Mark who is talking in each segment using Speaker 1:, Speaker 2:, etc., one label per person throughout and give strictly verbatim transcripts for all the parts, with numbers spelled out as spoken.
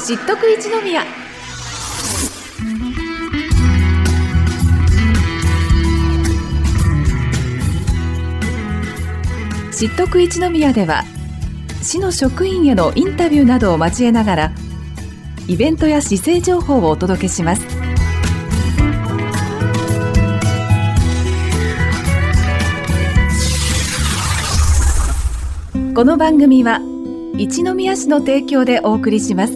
Speaker 1: 知っとく一宮。知っとく一宮では、市の職員へのインタビューなどを交えながら、イベントや市政情報をお届けします。この番組は一宮市の提供でお送りします。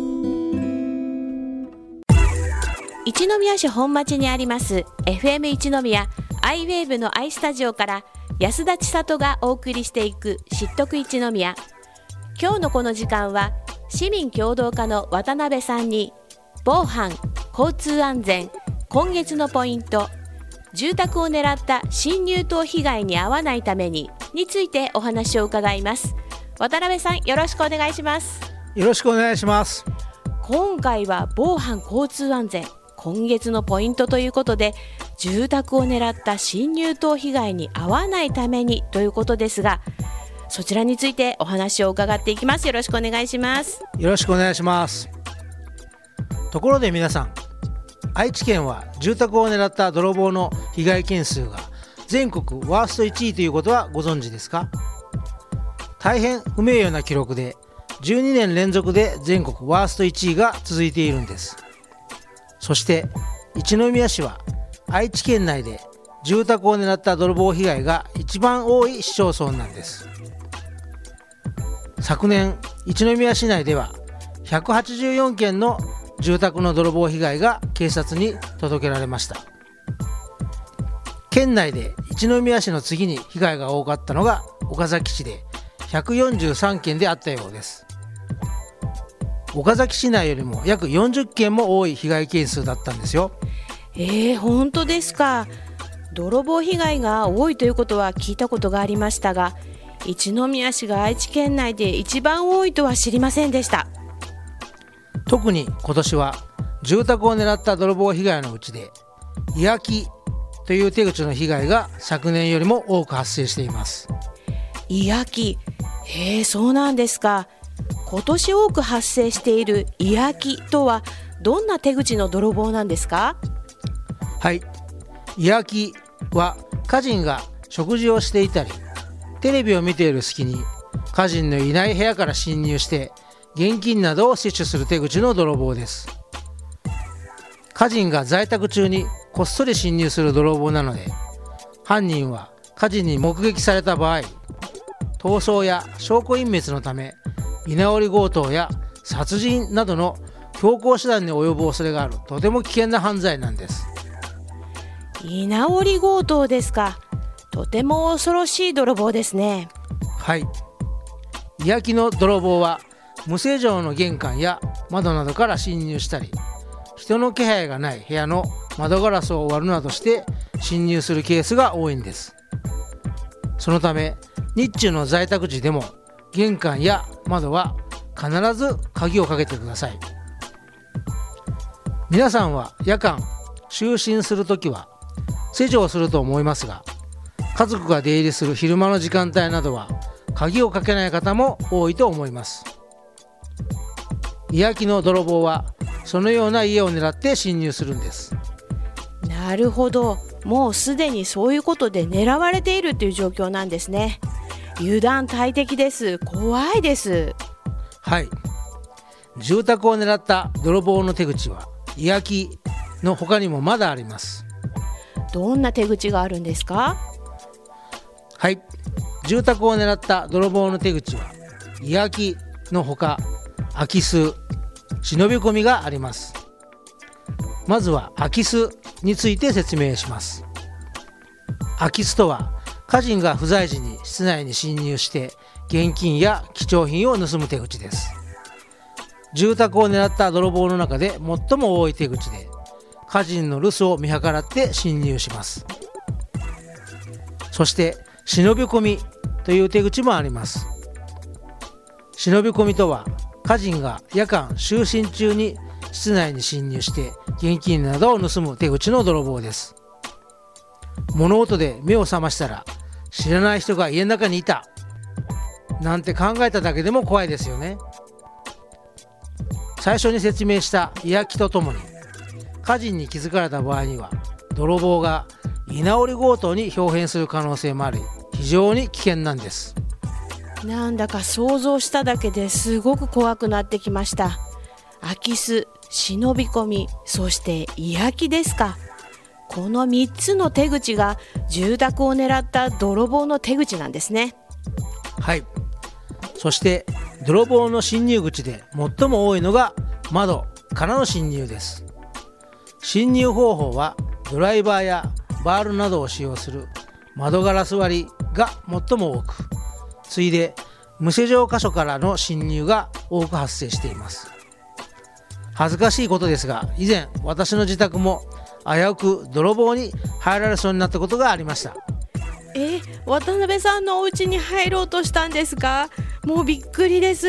Speaker 2: 一宮市本町にあります エフエム 一宮 アイウェーブ の アイスタジオから安田千里がお送りしていく知っとく一宮。今日のこの時間は市民協働課の渡辺さんに防犯、交通安全、今月のポイント、住宅を狙った侵入等被害に遭わないためにについてお話を伺います。渡辺さん、よろしくお願いします。
Speaker 3: よろしくお願いします。
Speaker 2: 今回は防犯交通安全、今月のポイントということで、住宅を狙った侵入等被害に遭わないためにということですが、そちらについてお話を伺っていきます。よろしくお願いします。
Speaker 3: よろしくお願いします。ところで皆さん、愛知県は住宅を狙った泥棒の被害件数が全国ワーストいちいということはご存知ですか？大変不名誉な記録でじゅうにねん連続で全国ワーストいちいが続いているんです。そして一宮市は愛知県内で住宅を狙った泥棒被害が一番多い市町村なんです。昨年一宮市内ではひゃくはちじゅうよんけんの住宅の泥棒被害が警察に届けられました。県内で一宮市の次に被害が多かったのが岡崎市でひゃくよんじゅうさんけんであったようです。岡崎市内よりも約よんじゅっけんも多い被害件数だったんですよ。
Speaker 2: えー、本当ですか。泥棒被害が多いということは聞いたことがありましたが、一宮市が愛知県内で一番多いとは知りませんでした。
Speaker 3: 特に今年は住宅を狙った泥棒被害のうちで居空きという手口の被害が昨年よりも多く発生しています。
Speaker 2: 居空き、へえ、そうなんですか。今年多く発生している居空きとはどんな手口の泥棒なんですか？
Speaker 3: はい、居空きは家人が食事をしていたりテレビを見ている隙に家人のいない部屋から侵入して現金などを窃取する手口の泥棒です。家人が在宅中にこっそり侵入する泥棒なので、犯人は家人に目撃された場合、逃走や証拠隠滅のため居直り強盗や殺人などの強行手段に及ぶ恐れがあるとても危険な犯罪なんです。
Speaker 2: 居直り強盗ですか。とても恐ろしい泥棒ですね。
Speaker 3: はい、居空きの泥棒は無施錠の玄関や窓などから侵入したり、人の気配がない部屋の窓ガラスを割るなどして侵入するケースが多いんです。そのため日中の在宅時でも玄関や窓は必ず鍵をかけてください。皆さんは夜間就寝するときは施錠すると思いますが、家族が出入りする昼間の時間帯などは鍵をかけない方も多いと思います。居空きの泥棒はそのような家を狙って侵入するんです。
Speaker 2: なるほど、もうすでにそういうことで狙われているという状況なんですね。油断大敵です。怖いです。
Speaker 3: はい、住宅を狙った泥棒の手口は居空きの他にもまだあります。
Speaker 2: どんな手口があるんですか？
Speaker 3: はい、住宅を狙った泥棒の手口は居空きのほか空き巣、忍び込みがあります。まずは空き巣について説明します。空き巣とは家人が不在時に室内に侵入して現金や貴重品を盗む手口です。住宅を狙った泥棒の中で最も多い手口で、家人の留守を見計らって侵入します。そして忍び込みという手口もあります。忍び込みとは家人が夜間就寝中に室内に侵入して現金などを盗む手口の泥棒です。物音で目を覚ましたら知らない人が家の中にいたなんて考えただけでも怖いですよね。 最初に説明した居焼きとともに火事に気づかれた場合には泥棒が居直り強盗に表変する可能性もあり、非常に危険なんです。
Speaker 2: なんだか想像しただけですごく怖くなってきました。空き巣、忍び込み、そして居焼きですか。このみっつの手口が住宅を狙った泥棒の手口なんですね。
Speaker 3: はい。そして泥棒の侵入口で最も多いのが窓からの侵入です。侵入方法はドライバーやバールなどを使用する窓ガラス割りが最も多く、次いで無施錠箇所からの侵入が多く発生しています。恥ずかしいことですが、以前私の自宅も危うく泥棒に入られそうになったことがありました。
Speaker 2: え、渡辺さんのお家に入ろうとしたんですか？もうびっくりです。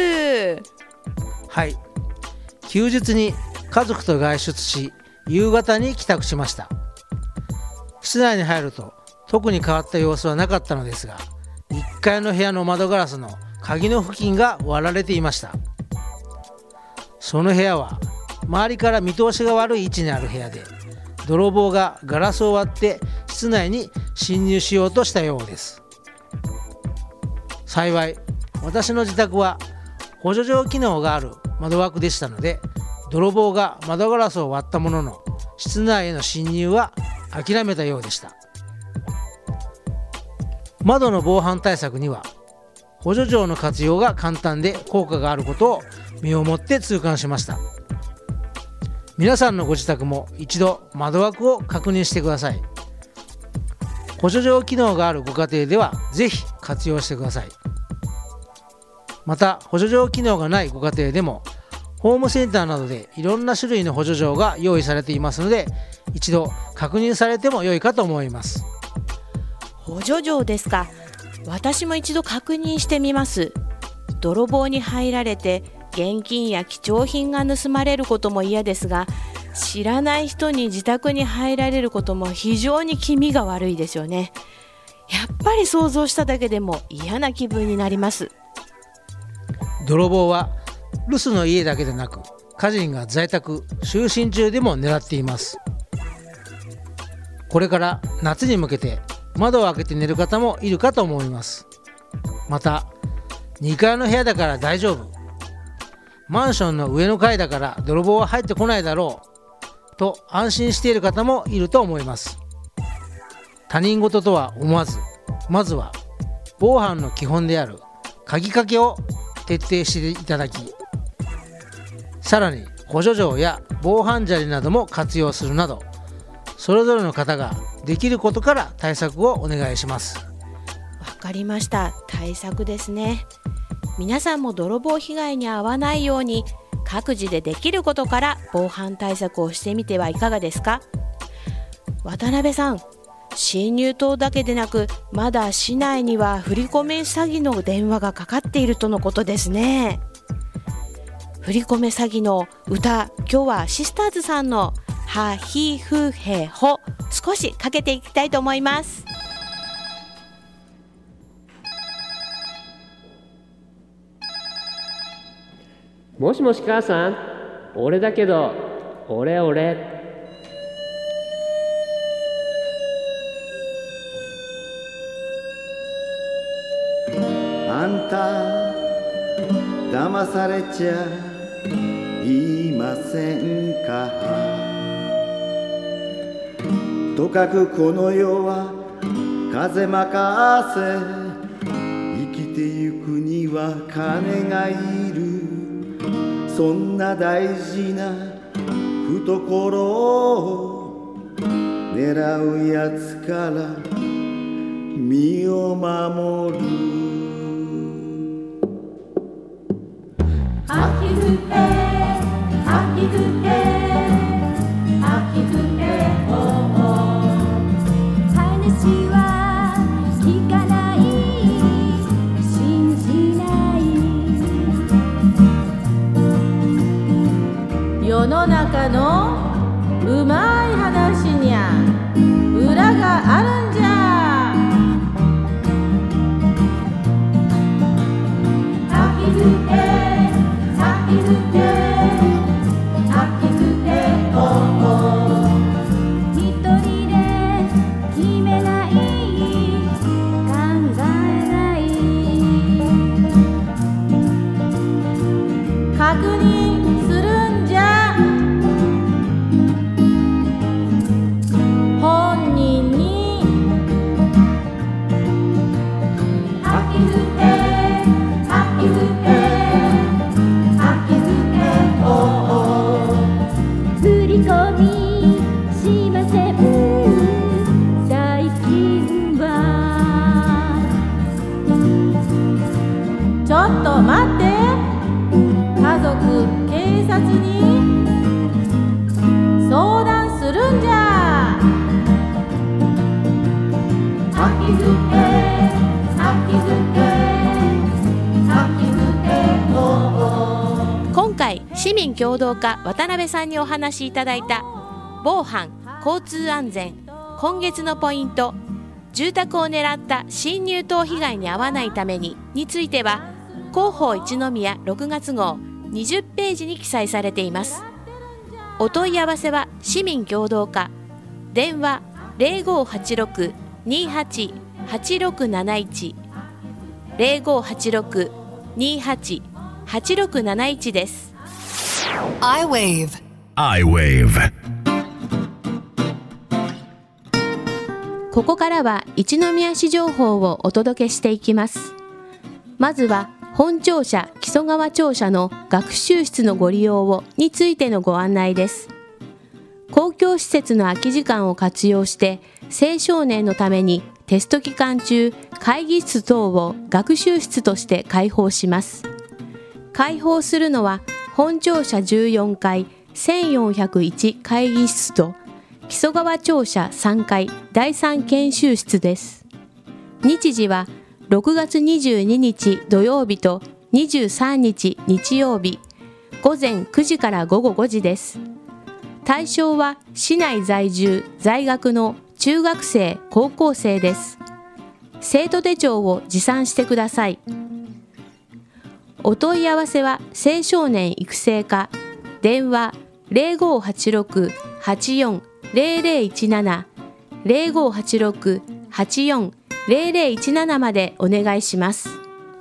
Speaker 3: はい。休日に家族と外出し、夕方に帰宅しました。室内に入ると特に変わった様子はなかったのですが、いっかいの部屋の窓ガラスの鍵の付近が割られていました。その部屋は周りから見通しが悪い位置にある部屋で、泥棒がガラスを割って室内に侵入しようとしたようです。幸い私の自宅は補助錠機能がある窓枠でしたので、泥棒が窓ガラスを割ったものの室内への侵入は諦めたようでした。窓の防犯対策には補助錠の活用が簡単で効果があることを身をもって痛感しました。皆さんのご自宅も一度窓枠を確認してください。補助錠機能があるご家庭ではぜひ活用してください。また補助錠機能がないご家庭でもホームセンターなどでいろんな種類の補助錠が用意されていますので、一度確認されても良いかと思います。
Speaker 2: 補助錠ですか。私も一度確認してみます。泥棒に入られて現金や貴重品が盗まれることも嫌ですが、知らない人に自宅に入られることも非常に気味が悪いですよね。やっぱり想像しただけでも嫌な気分になります。
Speaker 3: 泥棒は留守の家だけでなく、家人が在宅就寝中でも狙っています。これから夏に向けて窓を開けて寝る方もいるかと思います。またにかいの部屋だから大丈夫、マンションの上の階だから泥棒は入ってこないだろうと安心している方もいると思います。他人事とは思わず、まずは防犯の基本である鍵かけを徹底していただき、さらに補助錠や防犯砂利なども活用するなど、それぞれの方ができることから対策をお願いします。
Speaker 2: わかりました。対策ですね。皆さんも泥棒被害に遭わないように各自でできることから防犯対策をしてみてはいかがですか？渡辺さん、侵入等だけでなく、まだ市内には振り込め詐欺の電話がかかっているとのことですね。振り込め詐欺の歌、今日はシスターズさんのはひふへほ、少しかけていきたいと思います。
Speaker 4: もしもし母さん、俺だけど、俺俺。
Speaker 5: あんた騙されちゃいませんか。とかくこの世は風任せ、生きてゆくには金がいる。そんな大事な懐を狙うやつから身を守る。
Speaker 6: あきふえ、あきふえ、あきふえほほ。話は聞かない、信じない。世の中のうまい話にゃ裏があるんじゃ。あきふえ、あきふえ。 って家族警察に相談するんじゃ。秋付け秋付け秋付けおお。
Speaker 2: 今回市民協働課渡辺さんにお話しいただいた防犯交通安全今月のポイント、住宅を狙った侵入等被害に遭わないためにについては広報一宮ろくがつ号にじゅっページに記載されています。お問い合わせは市民協働課、電話 ゼロごはちろく にーはち はちろくなないち ゼロごはちろく にーはち はちろくなないちです。
Speaker 7: iWave
Speaker 8: iWave。
Speaker 2: ここからは一宮市情報をお届けしていきます。まずは本庁舎木曽川庁舎の学習室のご利用をについてのご案内です。公共施設の空き時間を活用して青少年のためにテスト期間中会議室等を学習室として開放します。開放するのは本庁舎じゅうよんかいせんよんひゃくいち会議室と木曽川庁舎さんかいだいさん研修室です。日時はろくがつにじゅうににち土曜日とにじゅうさんにち日曜日、ごぜんくじからごごごじです。対象は市内在住在学の中学生高校生です。生徒手帳を持参してください。お問い合わせは青少年育成課、電話 ゼロごはちろく はちよん ゼロゼロいちなな ゼロごはちろく はちよん ゼロゼロいちななまでお願いします。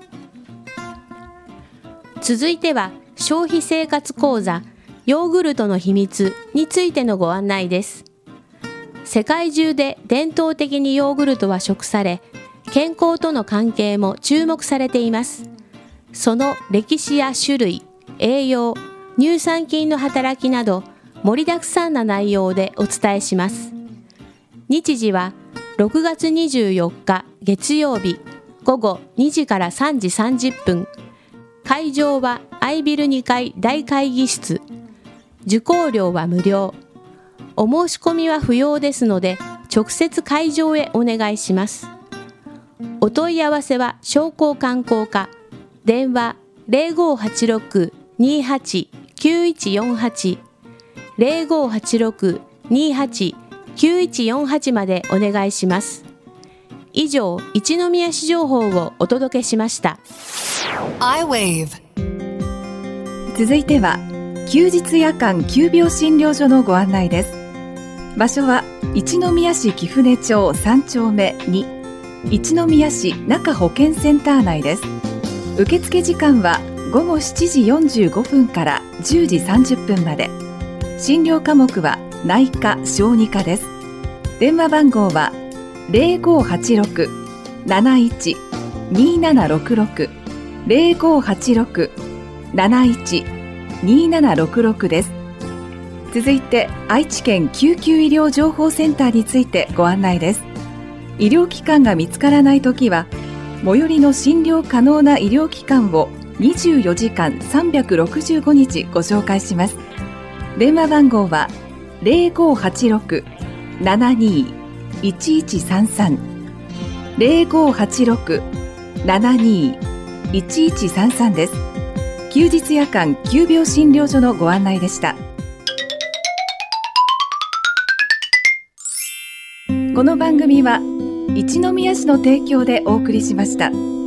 Speaker 2: 続いては消費生活講座ヨーグルトの秘密についてのご案内です。世界中で伝統的にヨーグルトは食され、健康との関係も注目されています。その歴史や種類、栄養、乳酸菌の働きなど盛りだくさんな内容でお伝えします。日時はろくがつにじゅうよっか月曜日ごごにじからさんじさんじゅっぷん。会場はアイビルにかい大会議室。受講料は無料。お申し込みは不要ですので直接会場へお願いします。お問い合わせは商工観光課、電話 ゼロごはちろく にーはち きゅういちよんはち ゼロごはちろく にーはち きゅういちよんはちまでお願いします。以上、一宮市情報をお届けしました。
Speaker 7: iWave。
Speaker 1: 続いては休日夜間急病診療所のご案内です。場所は一宮市貴船町さんちょうめに、一宮市中保健センター内です。受付時間はごごしちじよんじゅうごふんからじゅうじさんじゅっぷんまで。診療科目は内科・小児科です。電話番号は ゼロごはちろく なないち にーななろくろく ゼロごはちろく なないち にーななろくろく です。続いて愛知県救急医療情報センターについてご案内です。医療機関が見つからないときは最寄りの診療可能な医療機関をにじゅうよじかんさんびゃくろくじゅうごにちご紹介します。電話番号は ゼロごはちろく ななにー いちいちさんさん ゼロごはちろく ななにー いちいちさんさん です。休日夜間急病診療所のご案内でした。この番組は一宮市の提供でお送りしました。